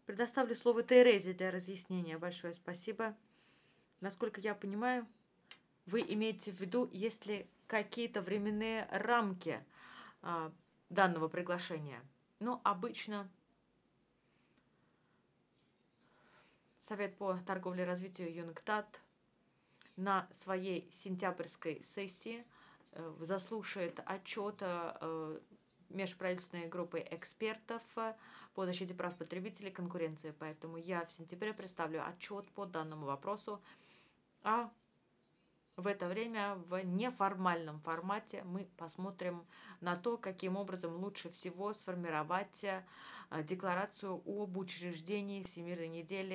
Предоставлю слово Терезе для разъяснения. Большое спасибо. Насколько я понимаю, вы имеете в виду, есть ли какие-то временные рамки данного приглашения. Но обычно Совет по торговле и развитию ЮНКТАД на своей сентябрьской сессии заслушает отчет межправительственной группы экспертов по защите прав потребителей и конкуренции. Поэтому я в сентябре представлю отчет по данному вопросу, а в это время в неформальном формате мы посмотрим на то, каким образом лучше всего сформировать декларацию об учреждении Всемирной недели